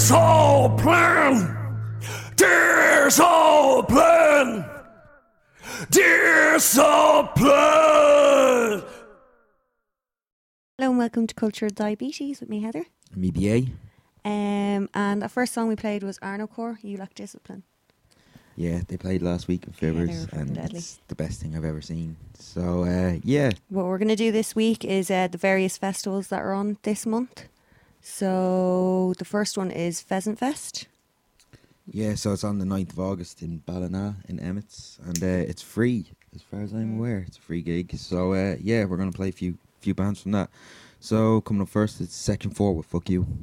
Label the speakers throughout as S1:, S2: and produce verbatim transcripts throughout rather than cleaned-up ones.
S1: Discipline! Discipline! Discipline!
S2: Hello and welcome to Cultured Diabetes with me, Heather.
S3: Me B A.
S2: Um, and the first song we played was Arno Core, You Lack Discipline.
S3: Yeah, they played last week in Fivers,
S2: Yeah,
S3: and
S2: deadly.
S3: it's the best thing I've ever seen. So, uh, yeah.
S2: What we're going to do this week is uh, the various festivals that are on this month. So the first one is Pheasant Fest.
S3: Yeah, so it's on the ninth of August in Ballina in Emmets, and uh, it's free, as far as I'm aware. It's a free gig. So, uh, yeah, we're going to play a few, few bands from that. So, coming up first, it's Section four with Fuck You.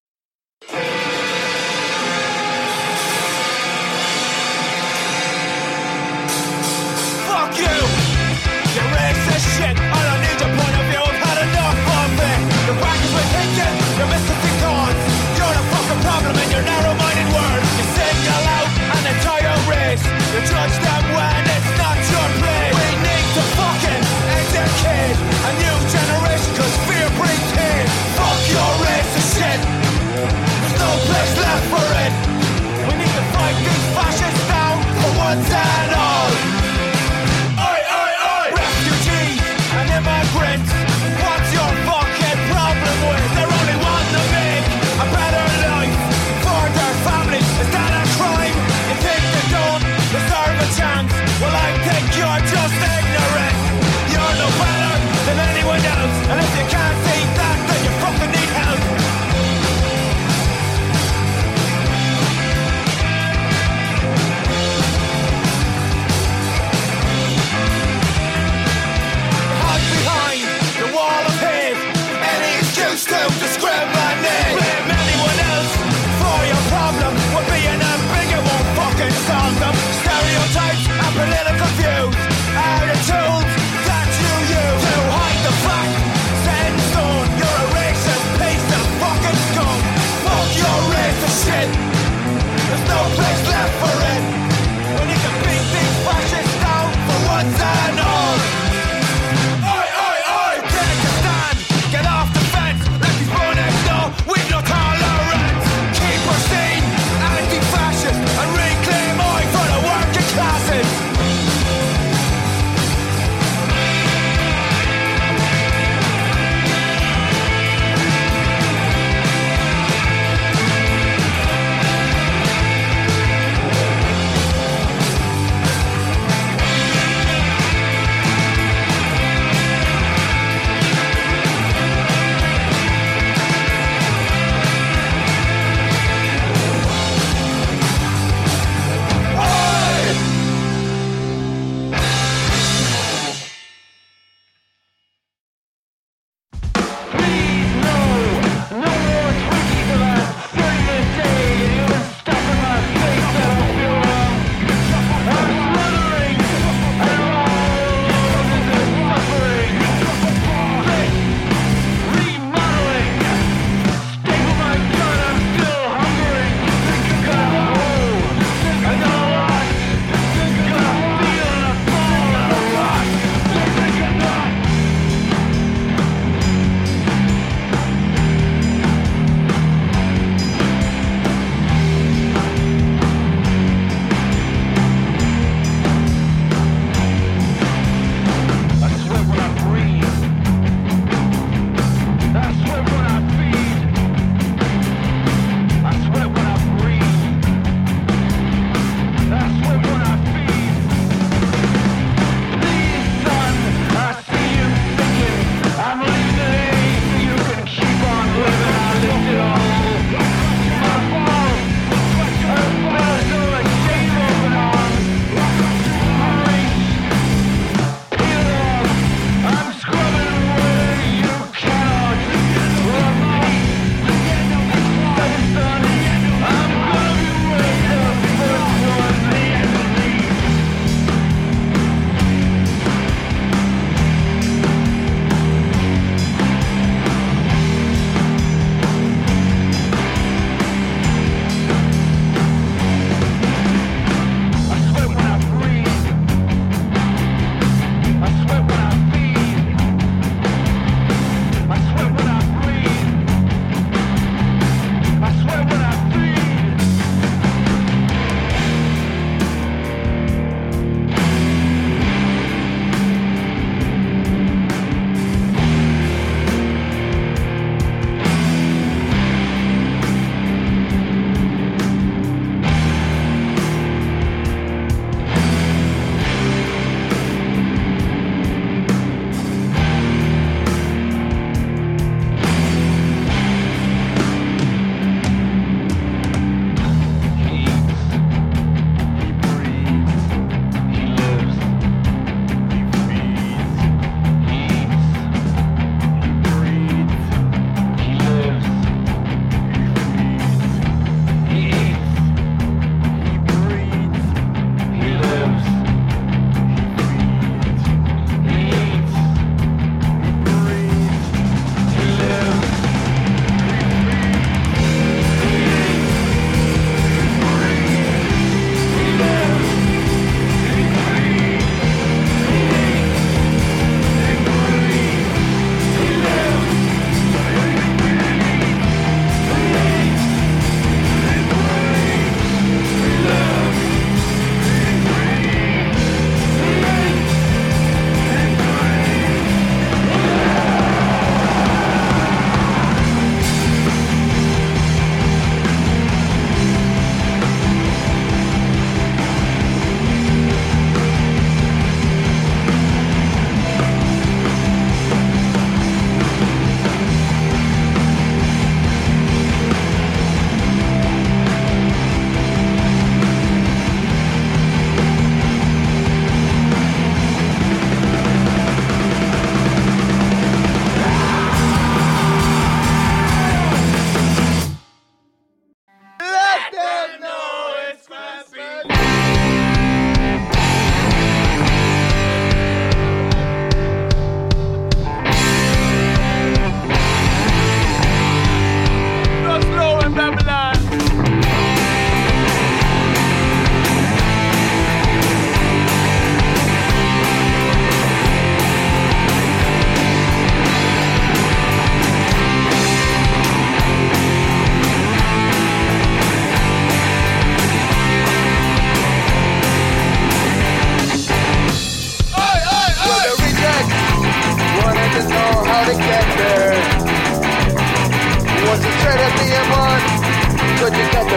S1: Fuck you! You racist shit! I don't need your point of view, I've had enough of it! The wackers we're thinking, you're mystical thoughts. You're the fucking problem in your narrow-minded world. You single out an entire race. You judge them when it's not your place. We need to fucking educate a new generation, cause fear brings hate. Fuck your racist shit! There's no place left for it. We need to fight these fascists down for once and all. Oi, oi, oi! Refugees and immigrants, what's your fucking problem with? They only want to make a better life for their families. Is that a crime? You think they don't deserve a chance? Well, I think you're just ignorant. You're no better than anyone else, and if you can't see that, then you fucking need help.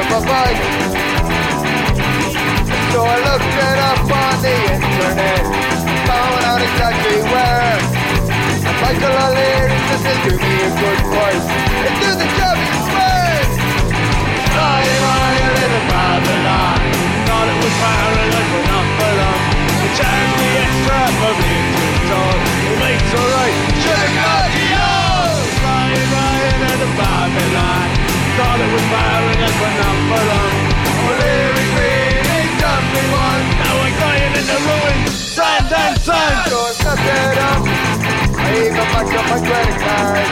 S4: my bike. So I looked it up on the internet, found out exactly where. And Michael O'Leary says he'll do me a good price. And do the job he swears. Flying high a little Babylon, thought it was paradise but not for long. They charged me extra for being too tall. The mate's alright, should've got you. Flying high a little Babylon, thought it was paradise but not for long. O'Leary Green ain't done me one. Now I'm crying in the ruins, sand and sand. So I stepped it up, I even backed up my credit card.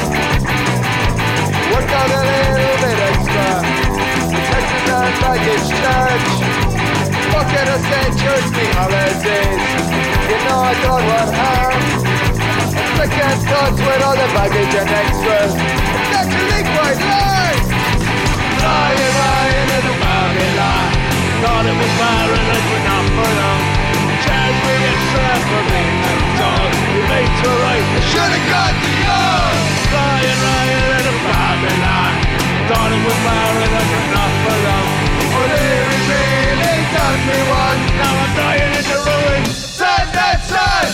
S4: Worked out a little bit extra, protected and baggage charge. Fuck it, I said church me holidays. You know I don't want harm. Second thoughts with all the baggage and extras. It's actually quite large. Flying, flying in the Babylon, thought it was paradise but not for long. Charged me extra for being that dog. The mates were right, I should've got the young. Flying, flying in the Babylon, thought it was paradise but not for long. O'Leary really done me one. Now I'm dying in the ruins, sand and sand.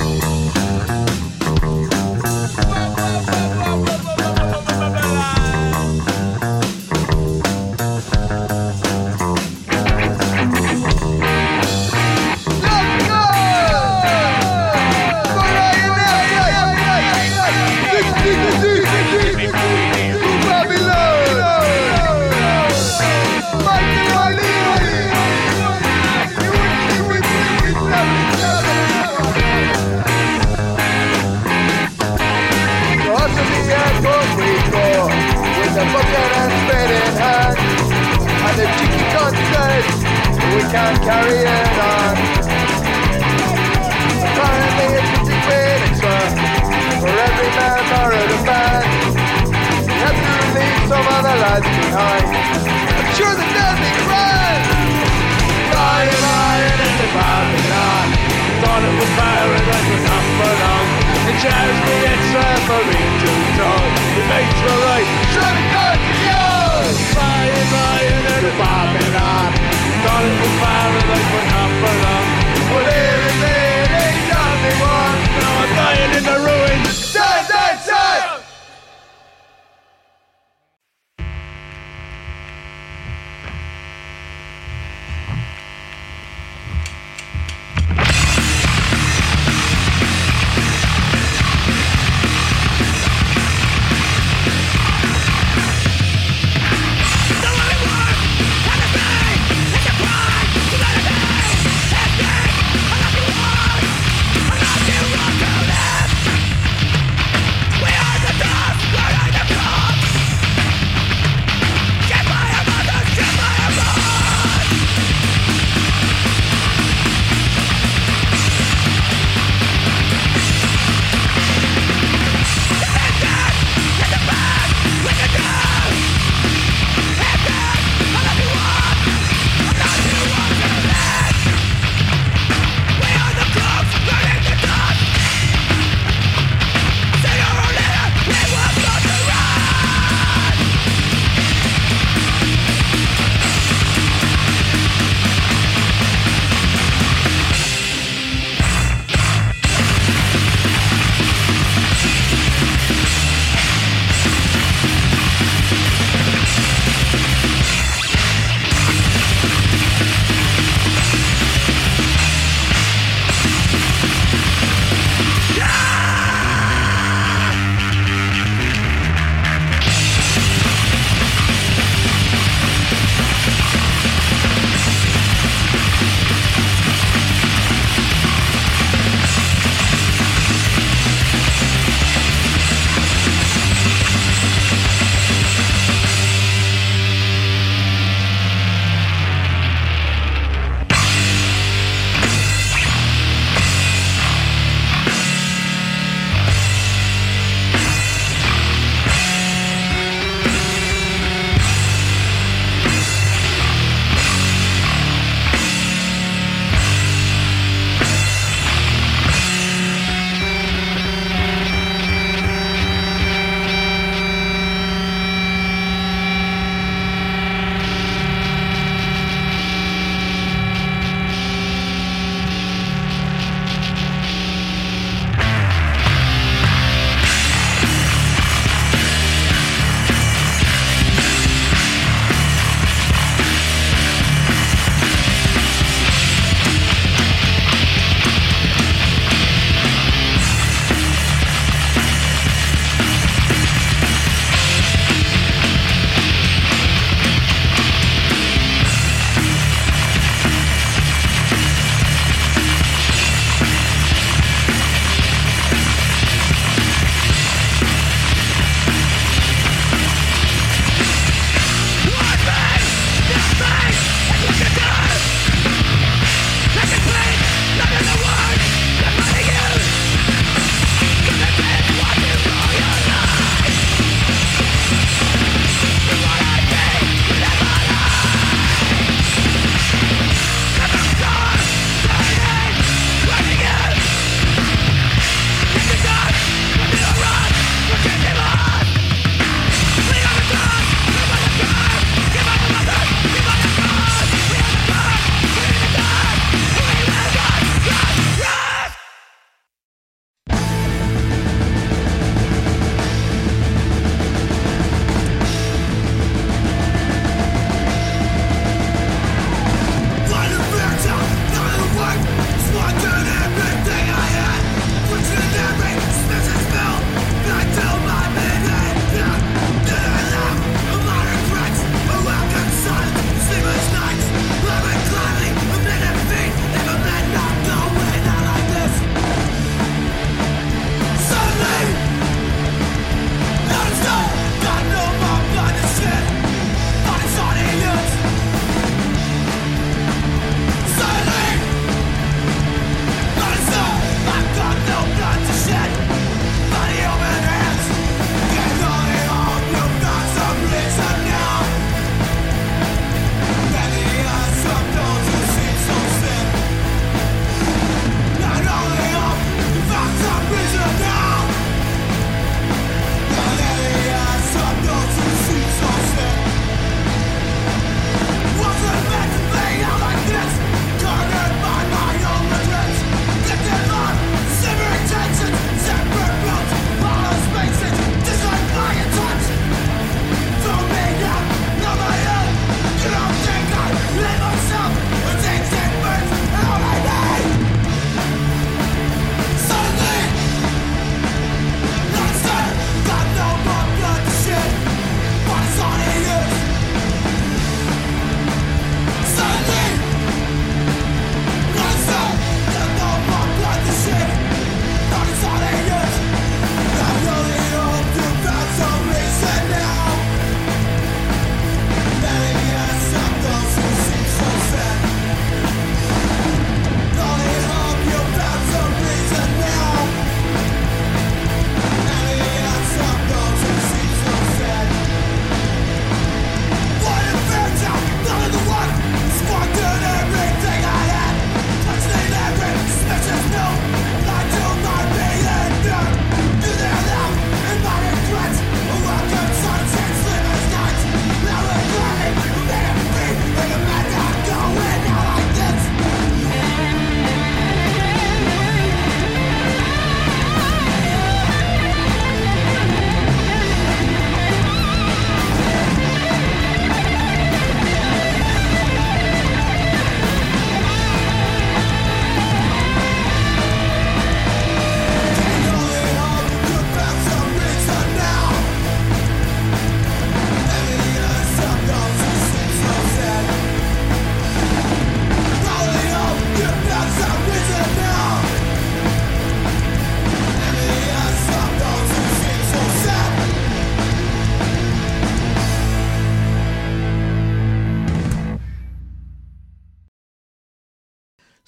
S4: The bucket and spit in hand, and the cheeky cunt says we can't carry it on. Apparently it's fifty quid extra for every member of the band. We have to leave some other lads behind. I'm sure that they'll be grand. Flying, flying in the Babylon, thought it was paradise but not for long. They charged me extra for being too tall. The mates were right, should've got to you. Flying, flying in the Babylon, thought it was paradise but not for long. Well, here it is, ain't done me one. Now I'm dying in the ruins, sand, sand, sand.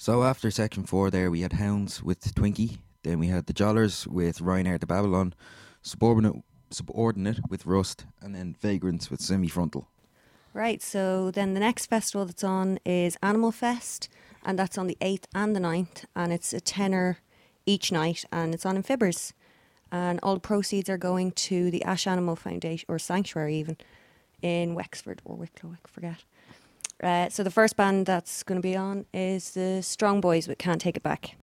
S3: So after section four there, we had Hounds with Twinkie. Then we had the Jollers with Ryanair to Babylon, Subordinate, Subordinate with Rust, and then Vagrants with Semi-Frontal.
S2: Right, so then the next festival that's on is Animal Fest, and that's on the eighth and the ninth, and it's a tenner each night, and it's on in Fibbers. And all the proceeds are going to the Ash Animal Foundation, or Sanctuary even, in Wexford, or Wicklow, I forget. Uh, so the first band that's going to be on is the Strong Boys with Can't Take It Back.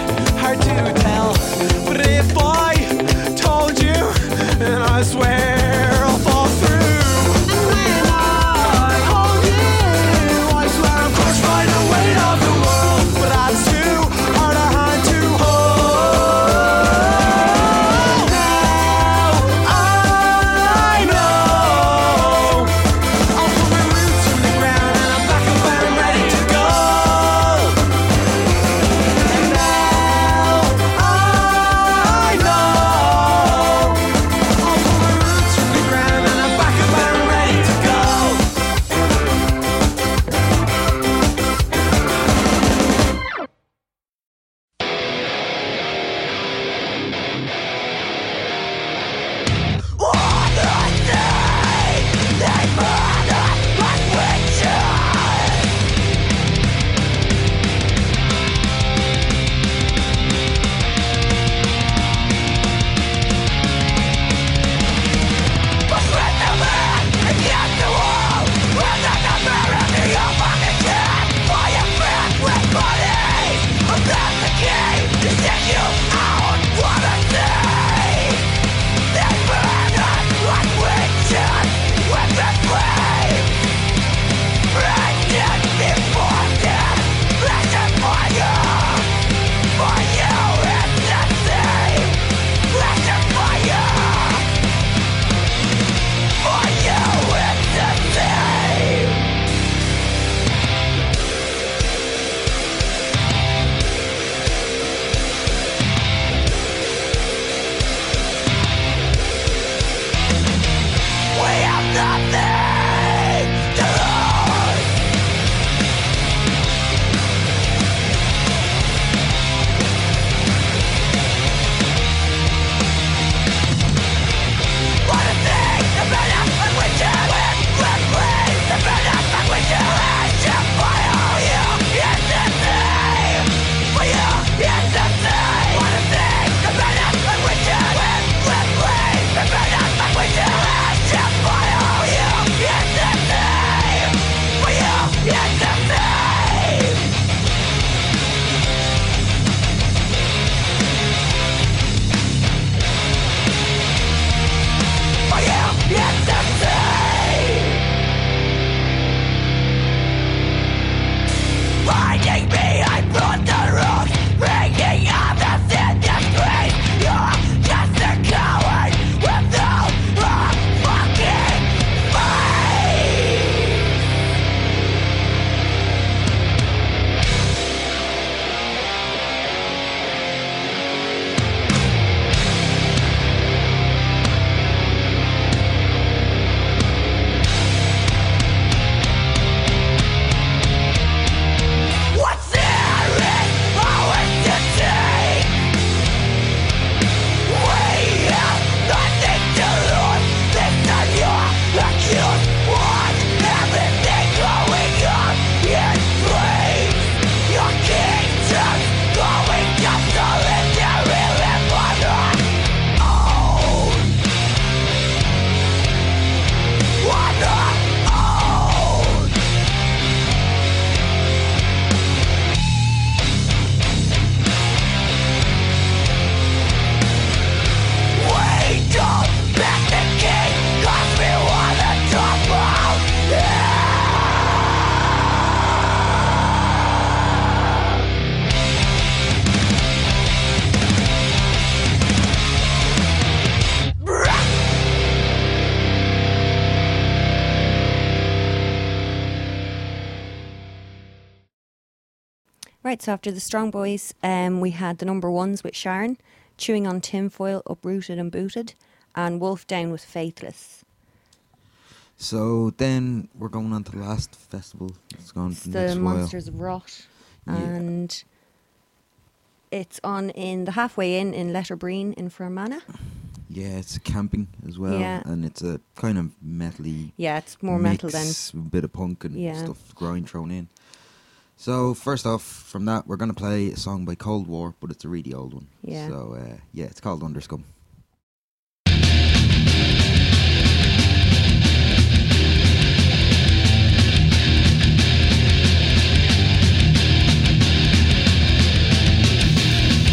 S1: hard to tell. But if I told you, then I swear I'll fall through. And when I hold you, I swear I'm crushed by the weight of the world. But that's too hard a hand to hold. Now I know I'll put my roots in the ground and I'm back up and I'm ready to go. And now I know I'll put my roots in the ground and I'm back up and I'm ready to go. Finding me, I brought the roof, bringing up the sin disgrace. You're just a coward with no fucking face. What's there is ours to take. We have nothing to lose. This time you're accused. Want everything going on in flames. Your kingdom's going just to live there in live on our own. On our own. We don't back the king, 'cause we wanna drop out.
S2: Right, so after the Strong Boys, um, we had the number ones with Sharon, Chewing on Tinfoil, Uprooted and Booted, and Wolf Down with Faithless.
S3: So then we're going on to the last festival. It's gone
S2: It's
S3: for
S2: the
S3: next while.
S2: Monsters of Rot,
S3: Yeah.
S2: and it's on in the Halfway Inn in Letterbreen in Fermanagh.
S3: Yeah, it's camping as well,
S2: Yeah.
S3: and it's a kind of metally.
S2: Yeah, it's more metal than.
S3: mix, a bit of punk and
S2: Yeah.
S3: stuff, grind thrown in. So first off, from that, we're gonna play a song by Cold War, but it's a really old one.
S2: Yeah.
S3: So uh, yeah, it's called Underscum.
S1: We'll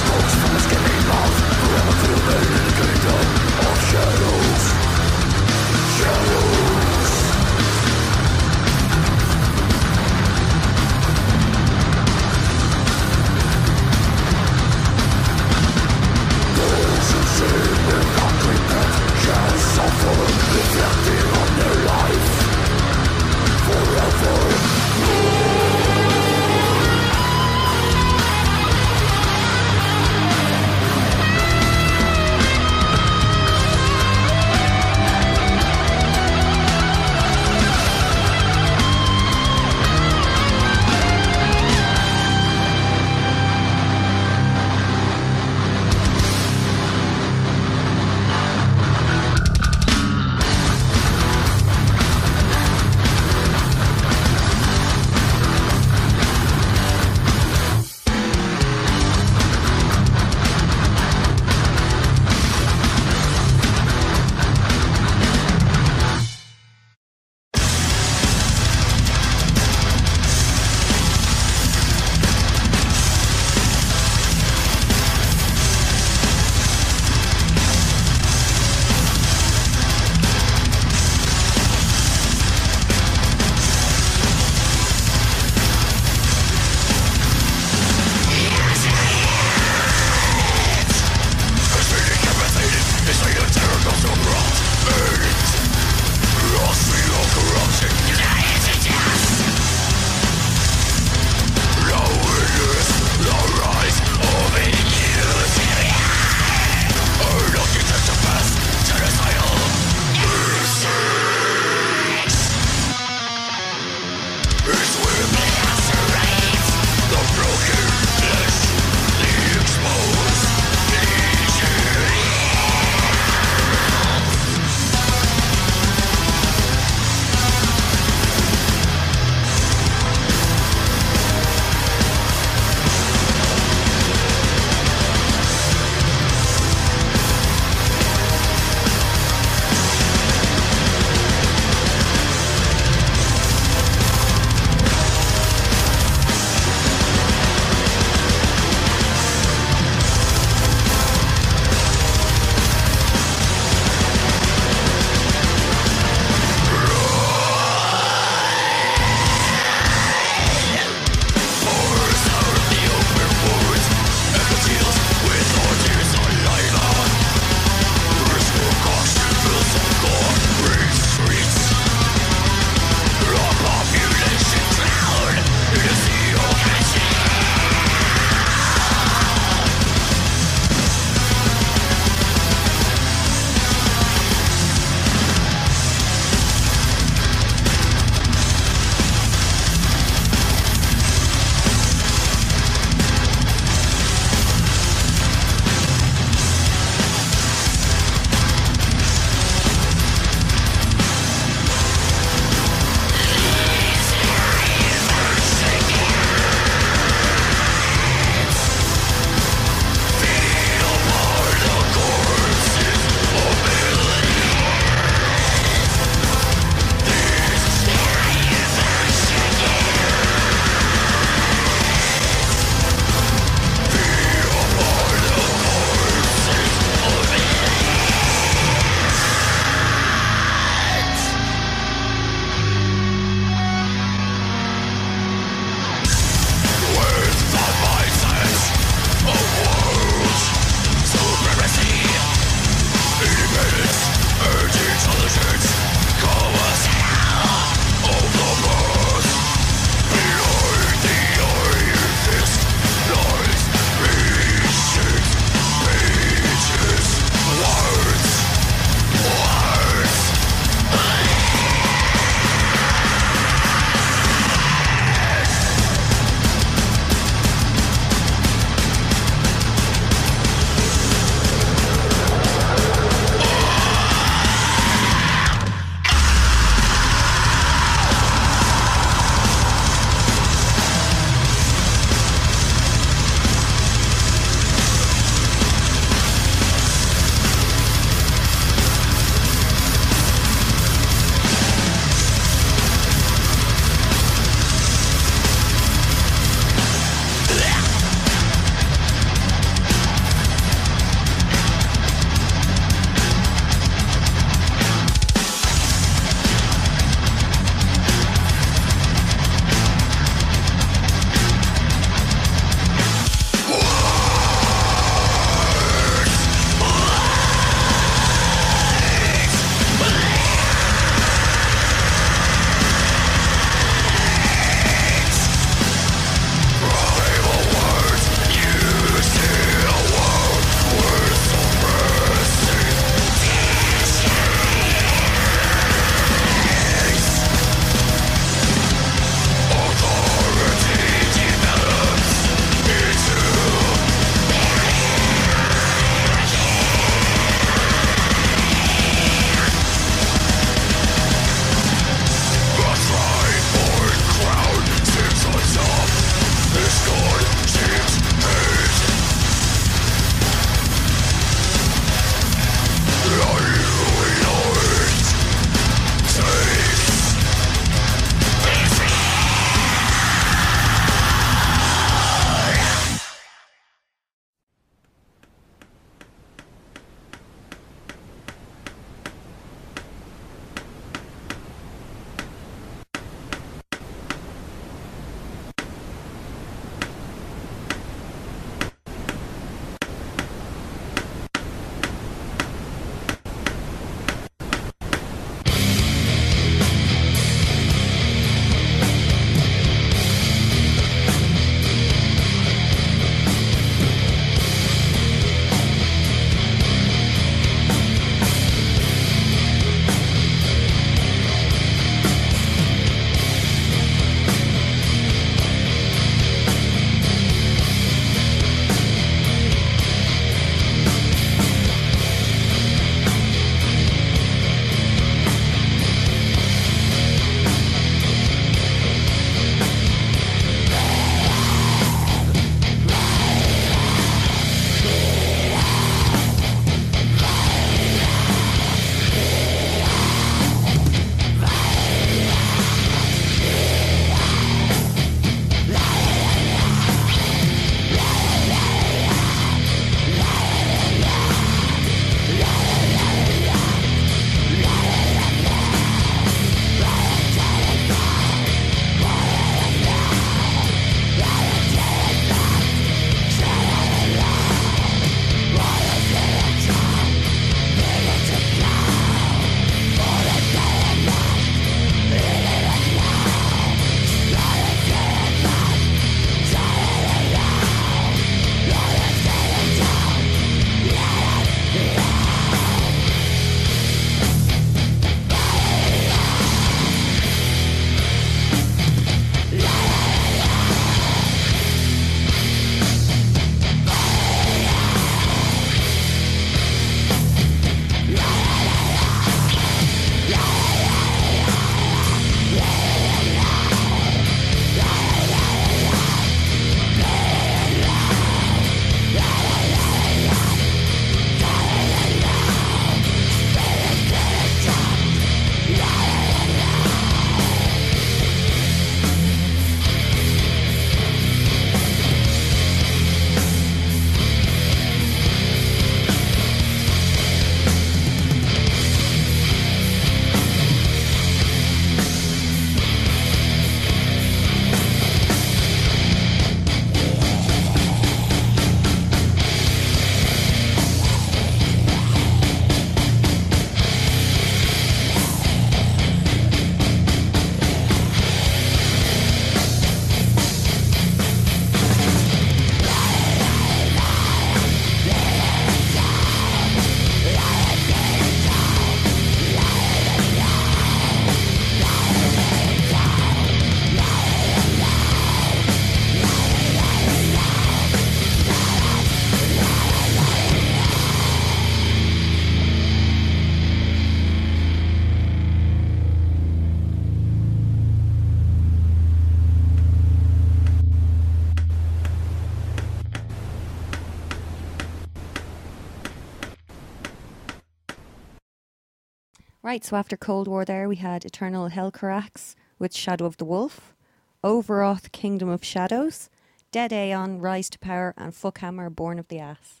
S2: Right, so after Cold War there, we had Eternal Hellcarax with Shadow of the Wolf, Overwrought Kingdom of Shadows, Dead Aeon, Rise to Power, and Fuckhammer, Born of the Ass.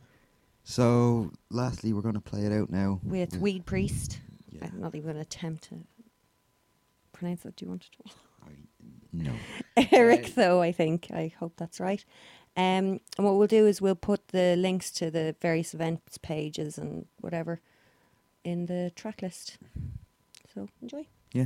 S3: So, lastly, we're going to play it out now.
S2: With
S3: Yeah.
S2: Weed Priest.
S3: Yeah.
S2: I'm not even going to attempt to pronounce that. Do you want to?
S3: I, no.
S2: Eric, though, I think. I hope that's right. Um, and what we'll do is we'll put the links to the various events pages and whatever in the track list. So enjoy.
S3: Yeah.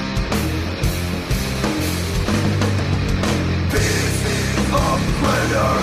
S1: This is a